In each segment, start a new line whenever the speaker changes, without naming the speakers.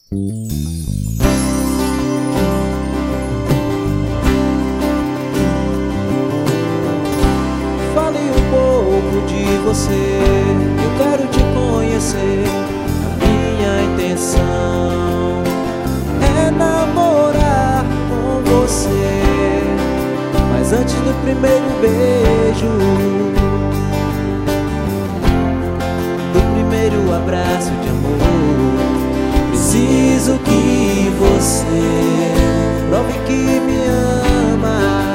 Fale um pouco de você, eu quero te conhecer. A minha intenção é namorar com você, mas antes do primeiro beijo, do primeiro abraço de amor, preciso que você prove que me ama,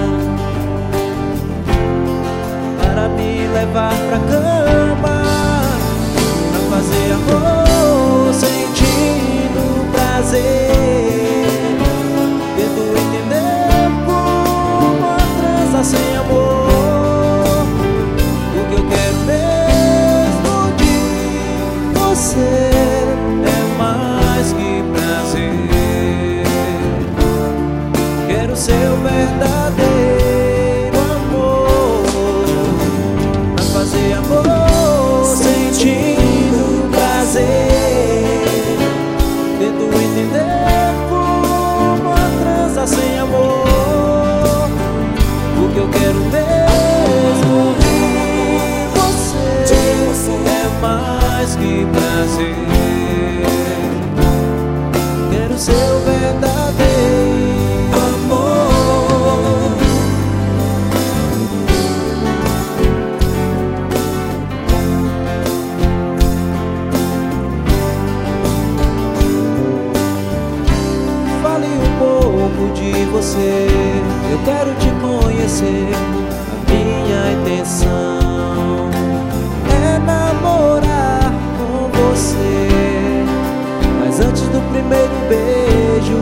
para me levar pra cama, pra fazer amor sentindo prazer, tento entender como a transa sem amor. O que eu quero mesmo de você é mais que prazer. Quero seu verdadeiro amor, pra fazer amor sentindo prazer, tento entender como a transa sem amor. O que eu quero mesmo de você é mais que prazer. Quero seu verdadeiro amor. Fale um pouco de você, eu quero te conhecer. A minha intenção é namorar com você, mas antes do primeiro beijo,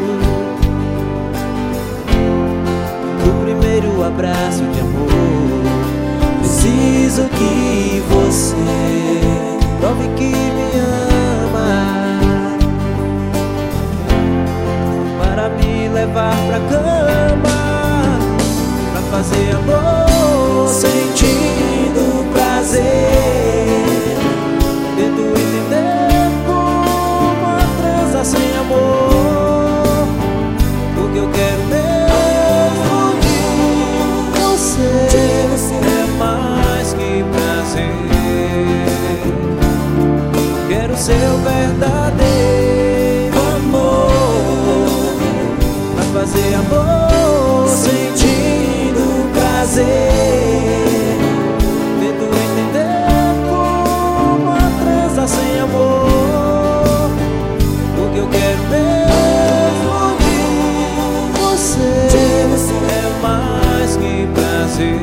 do primeiro abraço de amor, preciso que você prove que me ama, para me levar pra cama, pra fazer amor sentindo prazer, tento entender como a transa sem amor. O que eu quero mesmo de você é mais que prazer. Quero seu verdadeiro amor, pra fazer amor sentindo prazer, tento entender como a transa sem amor. O que eu quero mesmo de você é mais que prazer.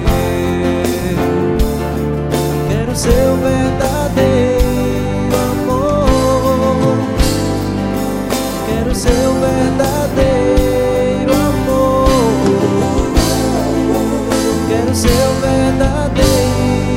Quero seu verdadeiro amor, quero seu verdadeiro amor, quero seu verdadeiro